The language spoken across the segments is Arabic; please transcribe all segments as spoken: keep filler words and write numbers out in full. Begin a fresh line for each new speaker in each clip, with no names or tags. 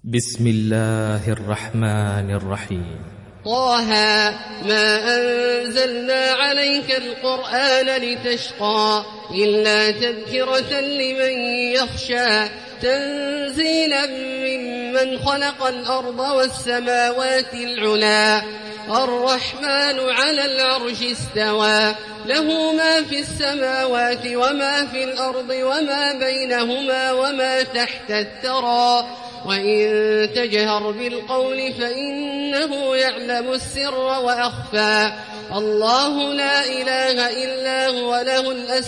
بسم الله الرحمن الرحيم.
طه ما أنزلنا عليك القرآن لتشقى إلا تذكرة لمن يخشى تنزيلا ممن خلق الأرض والسماوات العلا الرحمن على العرش استوى له ما في السماوات وما في الأرض وما بينهما وما تحت الثرى وإن تجهر بالقول فإنه يعلم السر وأخفى الله لا إله إلا هو له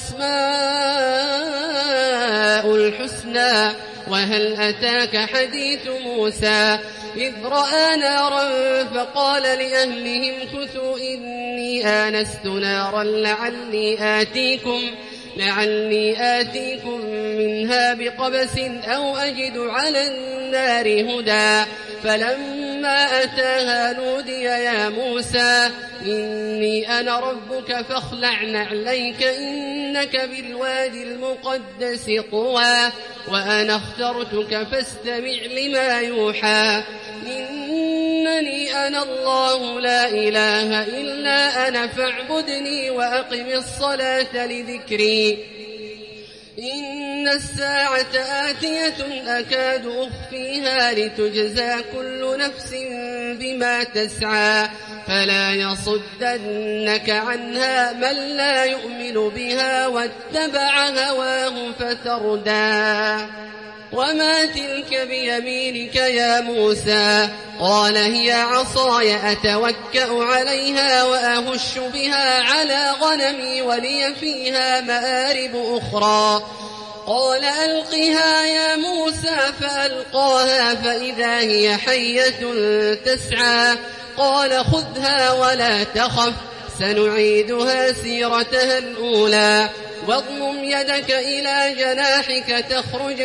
الأسماء الحسنى وهل أتاك حديث موسى إذ رأى نارا فقال لأهلهم كثوا إني آنست نارا لعلي آتيكم لعلي آتيكم منها بقبس أو أجد على النار هدى فلما أتاها نودي يا موسى إني أنا ربك فاخلع نعليك إنك بالوادي المقدس طوى وأنا اخترتك فاستمع لما يوحى إنني أنا الله لا إله إلا أنا فاعبدني وأقم الصلاة لذكري إن الساعة آتية أكاد أخفيها لتجزى كل نفس بما تسعى فلا يصدنك عنها من لا يؤمن بها واتبع هواه فتردى وما تلك بيمينك يا موسى قال هي عصاي أتوكأ عليها وأهش بها على غنمي ولي فيها مآرب أخرى قال ألقها يا موسى فألقاها فإذا هي حية تسعى قال خذها ولا تخف سنعيدها سيرتها الأولى واضمم يدك إلى جناحك تخرج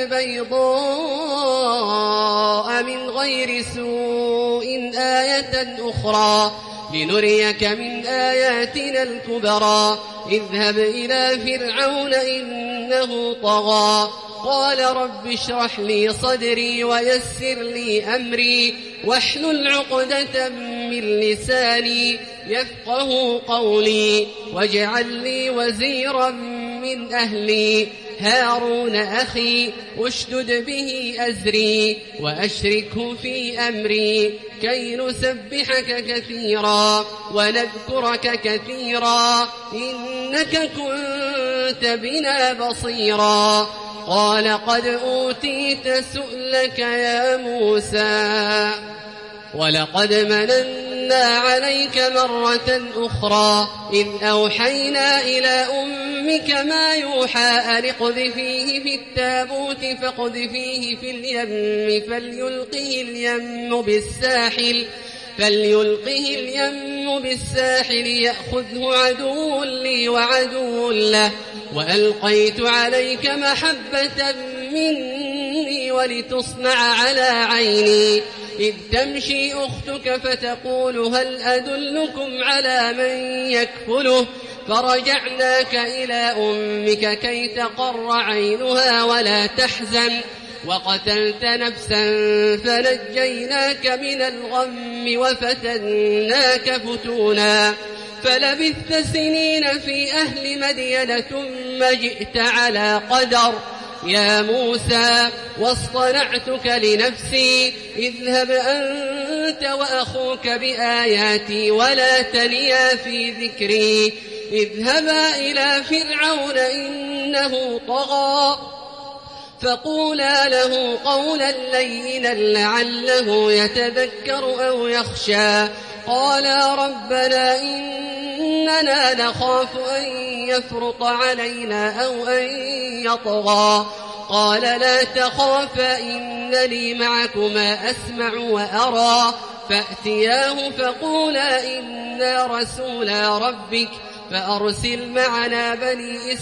بيضاء من غير سوء آية أخرى لنريك من آياتنا الكبرى اذهب إلى فرعون إنه طغى قال رب اشرح لي صدري ويسر لي أمري واحلل عقدة من لساني يفقه قولي واجعل لي وزيرا من أهلي هارون أخي اشدد به أزري وأشركه في أمري كي نسبحك كثيرا ونذكرك كثيرا إنك كنت بنا بصيرا قال قد أوتيت سؤلك يا موسى ولقد مننا عليك مرة أخرى إذ أوحينا إلى أمك ما يوحى أن اقذفيه في التابوت فاقذفيه في اليم فليلقه اليم بالساحل فليلقه اليم بالساحل يأخذه عدو لي وعدو له وألقيت عليك محبة مني ولتصنع على عيني إذ تمشي أختك فتقول هل أدلكم على من يكفله فرجعناك إلى أمك كي تقر عينها ولا تحزن وقتلت نفسا فنجيناك من الغم وفتناك فتونا فلبثت سنين في أهل مدين ثم جئت على قدر يا موسى واصطنعتك لنفسي اذهب أنت وأخوك بآياتي ولا تنيا في ذكري اذهبا إلى فرعون إنه طغى فقولا له قولا لينا لعله يتذكر أو يخشى قالا ربنا إننا نخاف أن يفرط علينا أو أن يطغى قال لا تخافا إنني معكما أسمع وأرى فأتياه فقولا إنا رسولا ربك فأرسل معنا بني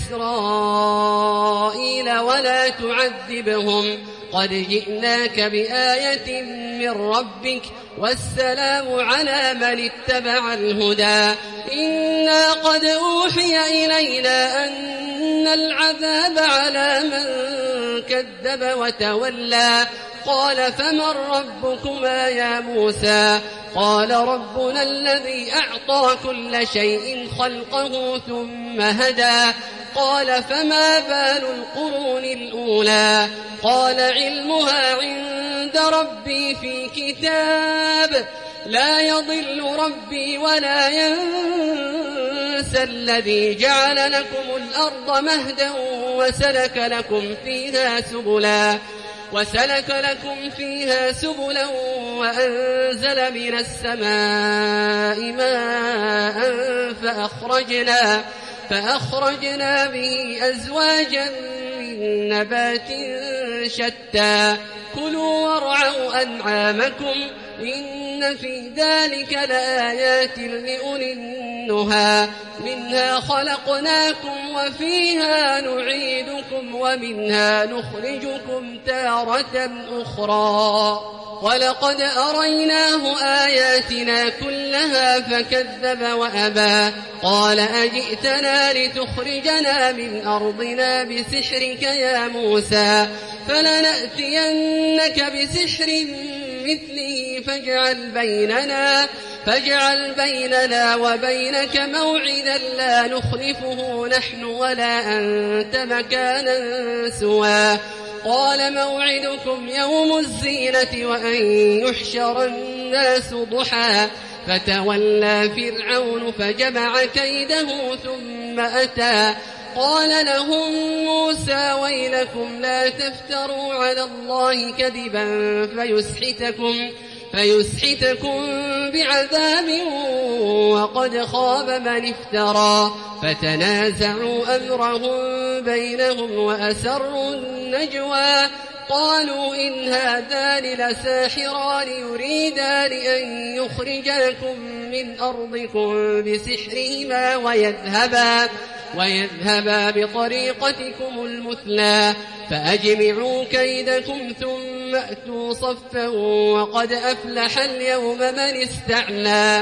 إسرائيل ولا تعذبهم قد جئناك بآية من ربك والسلام على من اتبع الهدى إنا قد أوحي إلينا أن العذاب على من كذب وتولى قال فمن ربكما يا موسى قال ربنا الذي أعطى كل شيء خلقه ثم هدى قال فما بال القرون الأولى قال علمها عند ربي في كتاب لا يضل ربي ولا ينسى الذي جعل لكم الأرض مهدا وسلك لكم فيها سبلا وسلك لكم فيها سبلا وأنزل من السماء ماء فأخرجنا فأخرجنا به أزواجا من نبات شتى كلوا وارعوا أنعامكم إن في ذلك لآيات لأولي النهى منها خلقناكم وفيها نعيدكم ومنها نخرجكم تارة أخرى ولقد أريناه آياتنا كلها فكذب وأبى قال أجئتنا لتخرجنا من أرضنا بسحرك يا موسى فلنأتينك بسحر مثله فاجعل بيننا فاجعل بيننا وبينك موعدا لا نخلفه نحن ولا أنت مكانا سوى قال موعدكم يوم الزينة وأن يحشر الناس ضحى فتولى فرعون فجمع كيده ثم أتى قال لهم موسى ويلكم لا تفتروا على الله كذبا فيسحتكم فيسحتكم بعذاب وقد خاب من افترى فتنازعوا أمرهم بينهم وأسروا النجوى قالوا إن هذان لساحران يريدان أن يخرجاكم من أرضكم بسحرهما ويذهبا ويذهبا بطريقتكم المثلى فأجمعوا كيدكم ثم أتوا صفا وقد أفلح اليوم من استعلى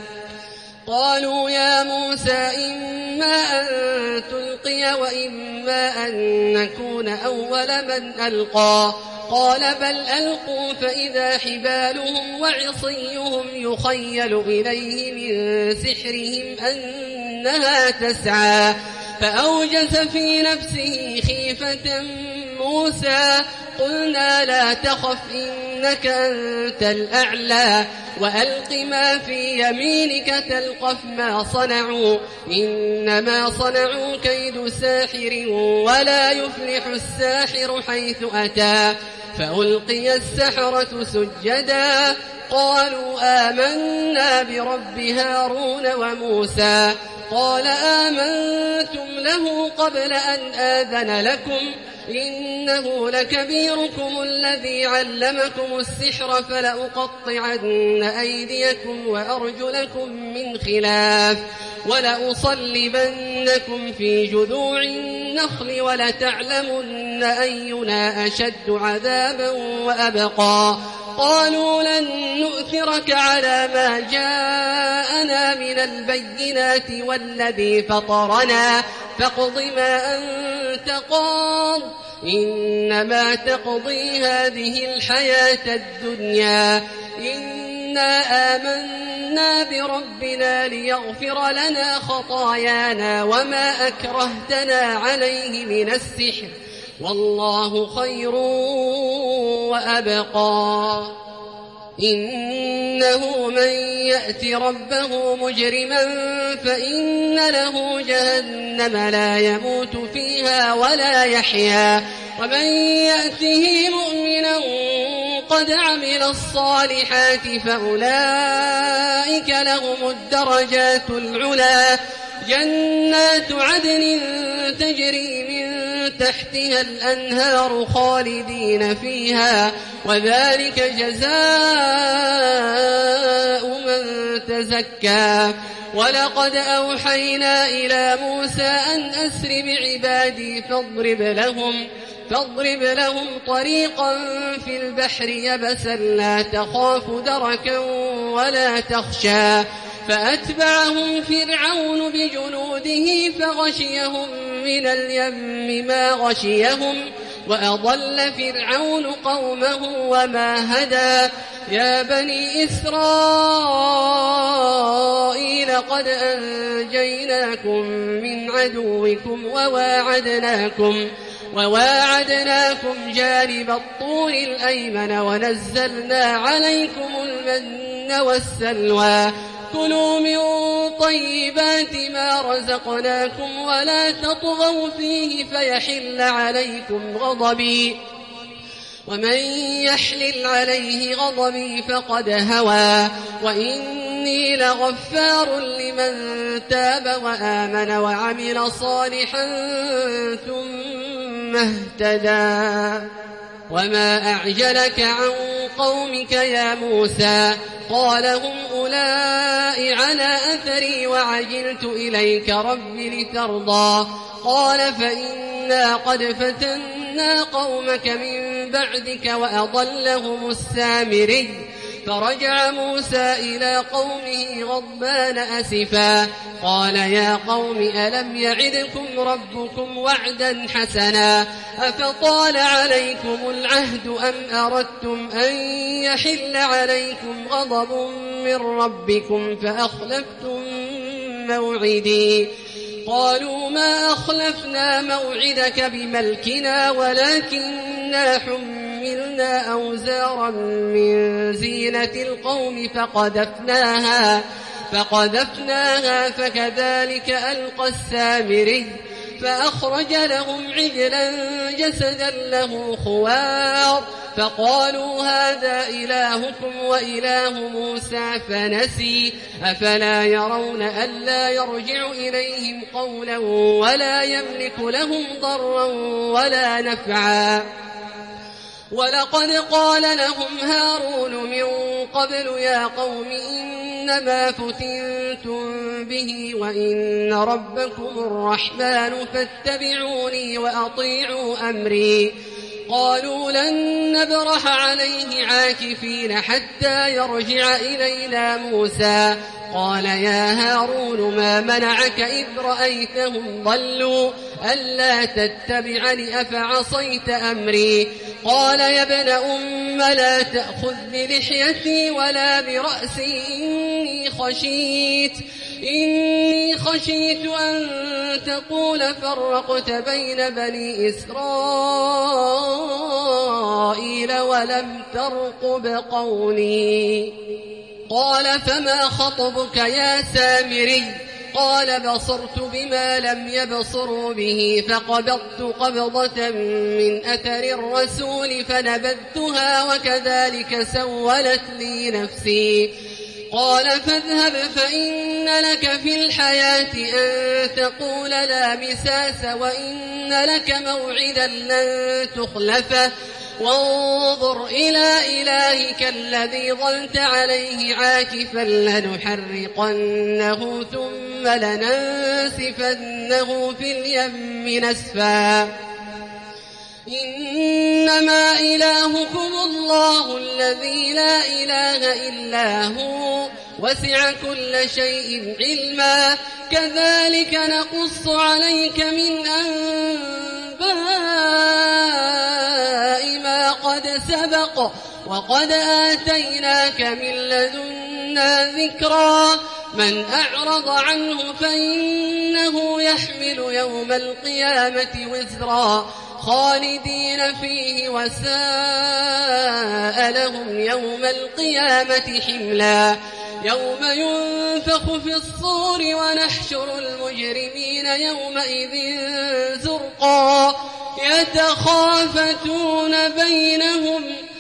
قالوا يا موسى إما أن تلقي وإما أن نكون أول من ألقى قال بل ألقوا فإذا حبالهم وعصيهم يخيل إليه من سحرهم أنها تسعى فأوجس في نفسه خيفة موسى قلنا لا تخف إنك أنت الأعلى وألق ما في يمينك تلقف ما صنعوا إنما صنعوا كيد ساحر ولا يفلح الساحر حيث أتى فألقي السحرة سجدا قالوا آمنا برب هارون وموسى قال آمنتم له قبل أن آذن لكم إنه لكبيركم الذي علمكم السحر فلأقطعن أيديكم وأرجلكم من خلاف ولأصلبنكم في جذوع النخل ولتعلمن أينا أشد عذابا وأبقى قالوا لن نؤثرك على ما جاءنا من البينات والذي فطرنا فاقض ما أنت قاض إنما تقضي هذه الحياة الدنيا إنا آمنا بربنا ليغفر لنا خطايانا وما أكرهتنا عليه من السحر والله خير وأبقى إنه من يأت ربه مجرما فإن له جهنم لا يموت فيها ولا يحيا ومن يأته مؤمنا قد عمل الصالحات فأولئك لهم الدرجات العلا جنات عدن تجري من تحتها الأنهار خالدين فيها وذلك جزاء من تزكى ولقد أوحينا إلى موسى أن أسر بعبادي فاضرب لهم فاضرب لهم طريقا في البحر يبسا لا تخاف دركا ولا تخشى فأتبعهم فرعون بجنوده فغشيهم من اليم ما غشيهم وأضل فرعون قومه وما هدى يا بني إسرائيل قد أنجيناكم من عدوكم وواعدناكم وواعدناكم جانب الطور الأيمن ونزلنا عليكم المن والسلوى كلوا من طيبات ما رزقناكم ولا تطغوا فيه فيحل عليكم غضبي ومن يحلل عليه غضبي فقد هوى وإني لغفار لمن تاب وآمن وعمل صالحا ثم اهتدى وما أعجلك عن قومك يا موسى قال هم أولئك على أثري وعجلت إليك رب لترضى قال فإنا قد فتنا قومك من بعدك وأضلهم السامري فرجع موسى إلى قومه غضبان أسفا قال يا قوم ألم يعدكم ربكم وعدا حسنا أفطال عليكم العهد أم أردتم أن يحل عليكم غضب من ربكم فأخلفتم موعدي قالوا ما أخلفنا موعدك بملكنا ولكننا حملنا أوزارا من زينة القوم فقذفناها فقذفناها فكذلك ألقى السامري فأخرج لهم عجلا جسدا له خوار فقالوا هذا إلهكم وإله موسى فنسي أفلا يرون ألا يرجع إليهم قولا ولا يملك لهم ضرا ولا نفعا ولقد قال لهم هارون من قبل يا قوم إنما فتنتم به وإن ربكم الرحمن فاتبعوني وأطيعوا أمري قالوا لن نبرح عليه عاكفين حتى يرجع إلينا موسى قال يا هارون ما منعك إذ رأيتهم ضلوا ألا تتبعني أفعصيت أمري قال يا ابن أم لا تأخذ بلحيتي ولا برأسي إني خشيت إني خشيت أن تقول فرقت بين بني إسرائيل ولم ترقب قولي قال فما خطبك يا سامري قال بصرت بما لم يبصروا به فقبضت قبضة من أثر الرسول فنبذتها وكذلك سولت لي نفسي قال فاذهب فإن لك في الحياة أن تقول لا مساس وإن لك موعدا لن تخلفه وانظر إلى إلهك الذي ظلت عليه عاكفا لنحرقنه ثم لننسفنه في اليم نسفا إنما إلهكم الله الذي لا إله إلا هو وسع كل شيء علما كذلك نقص عليك من أنباء ما قد سبق وقد آتيناك من لدنا ذكرا من أعرض عنه فإنه يحمل يوم القيامة وزرا خالدين فيه وساء لهم يوم القيامة حملا يوم ينفخ في الصور ونحشر المجرمين يومئذ زرقا يتخافتون بينهم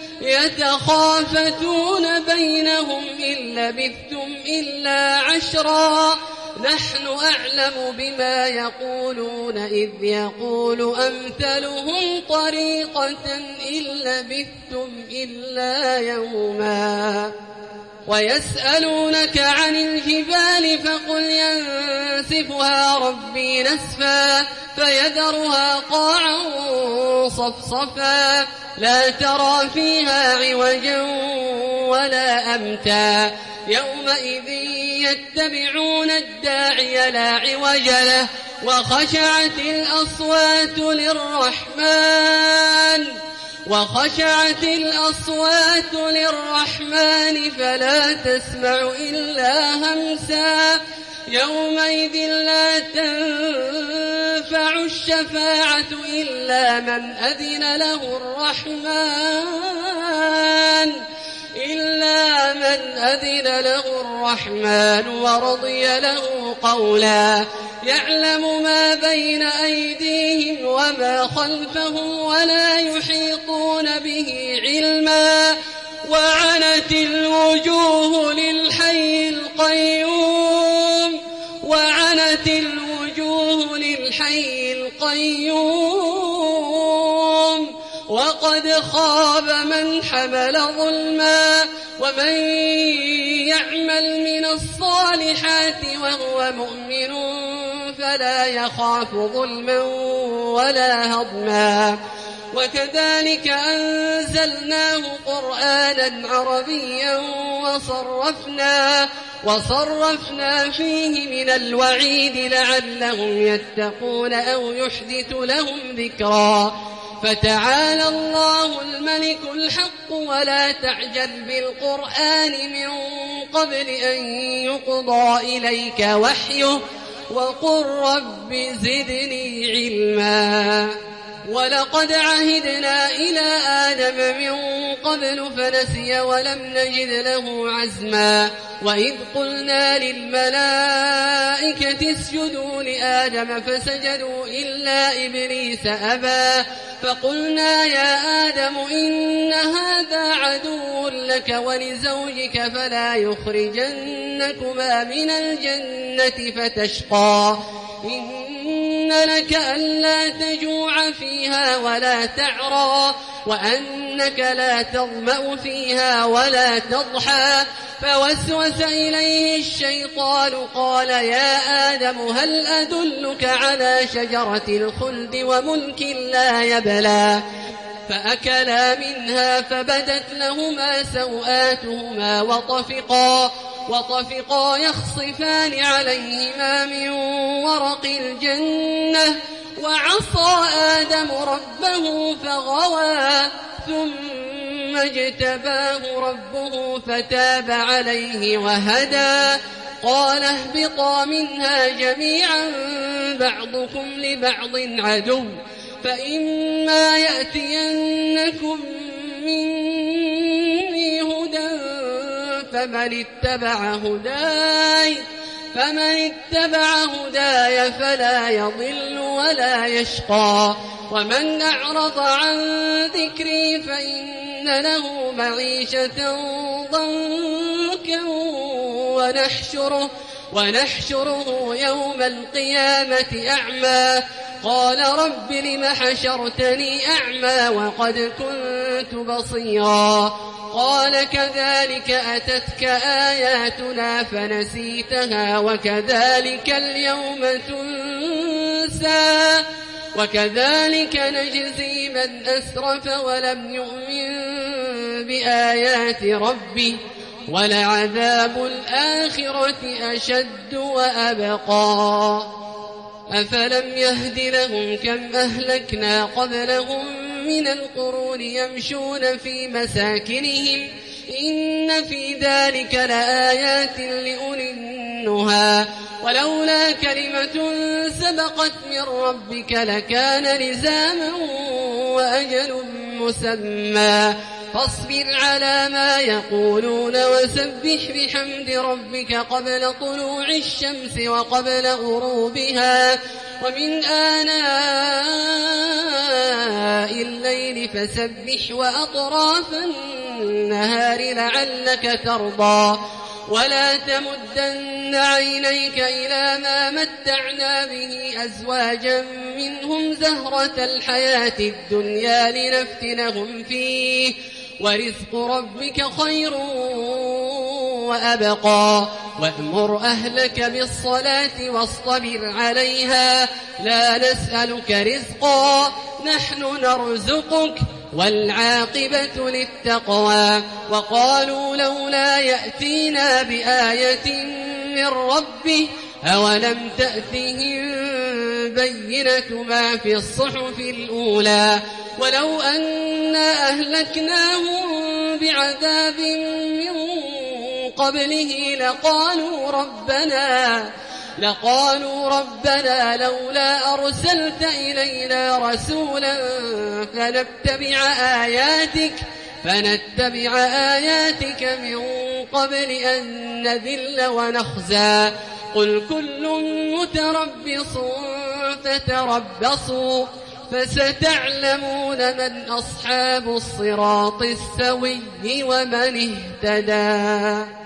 يتخافتون بينهم إن لبثتم إلا عشرا نحن أعلم بما يقولون إذ يقول أمثلهم طريقة إن لبثتم إلا يوما ويسألونك عن الجبال فقل ينسفها ربي نسفا فيذرها قاعا صفصفا لا ترى فيها عوجا ولا أمتا يومئذ يتبعون الداعي لا عوج له وخشعت الأصوات للرحمن وخشعت الأصوات للرحمن فلا تسمع إلا همسا يومئذ لا تنفع الشفاعة إلا من أذن له الرحمن إلا من أذن له الرحمن ورضي له قولا يعلم ما بين أيديهم وما خلفهم ولا يحيطون به علما وعنت الوجوه للحي القيوم وعنت الوجوه للحي القيوم وقد خاب من حمل ظلما ومن يعمل من الصالحات وهو مؤمن فلا يخاف ظلما ولا هضما وكذلك أنزلناه قرآنا عربيا وصرفنا وصرفنا فيه من الوعيد لعلهم يتقون أو يحدث لهم ذكرا فتعالى الله الملك الحق ولا تعجل بالقرآن من قبل أن يقضى إليك وحيه وقل رب زدني علما ولقد عهدنا إلى آدم من قبل فنسي ولم نجد له عزما وإذ قلنا للملائكة اسجدوا لآدم فسجدوا إلا إبليس أبى فقلنا يا آدم إن هذا عدو لك ولزوجك فلا يخرجنكما من الجنة فتشقى إن لك ألا تجوع فيها ولا تعرى وأنك لا تظمأ فيها ولا تضحى فوسوس إليه الشيطان قال يا آدم هل أدلك على شجرة الخلد وملك لا يبلى فأكلا منها فبدت لهما سوآتهما وطفقا وطفقا يخصفان عليهما من ورق الجنة وعصى آدم ربه فغوى ثم اجتباه ربه فتاب عليه وهدى قال اهبطا منها جميعا بعضكم لبعض عدو فإما يأتينكم مني هدى فمن اتبع هداي فمن اتبع هداي فلا يضل ولا يشقى ومن أعرض عن ذكري فإن له معيشة ضنكا ونحشره, ونحشره يوم القيامة أعمى قال رب لم حشرتني أعمى وقد كنت بصيرا قال كذلك أتتك آياتنا فنسيتها وكذلك اليوم تنسى وكذلك نجزي من أسرف ولم يؤمن بآيات ربه ولعذاب الآخرة أشد وأبقى أفلم يهد لهم كم أهلكنا قبلهم من القرون يمشون في مساكنهم إن في ذلك لآيات لأولي النهى ولولا كلمة سبقت من ربك لكان لزاما وأجل مسمى فاصبر على ما يقولون وسبح بحمد ربك قبل طلوع الشمس وقبل غروبها ومن آناء الليل فسبح وأطراف النهار لعلك ترضى ولا تمدن عينيك إلى ما متعنا به أزواجا منهم زهرة الحياة الدنيا لنفتنهم فيه ورزق ربك خير وأبقى وأمر أهلك بالصلاة واصطبر عليها لا نسألك رزقا نحن نرزقك والعاقبة للتقوى. وقالوا لولا يأتينا بآية من ربه أولم تأتهم بينة ما في الصحف الأولى ولو أنا أهلكناهم بعذاب من قبله لقالوا ربنا لقالوا ربنا لولا أرسلت إلينا رسولا فنتبع آياتك فنتبع آياتك من قبل أن نذل ونخزى قل كل متربص فتربصوا فستعلمون من أصحاب الصراط السوي ومن اهتدى.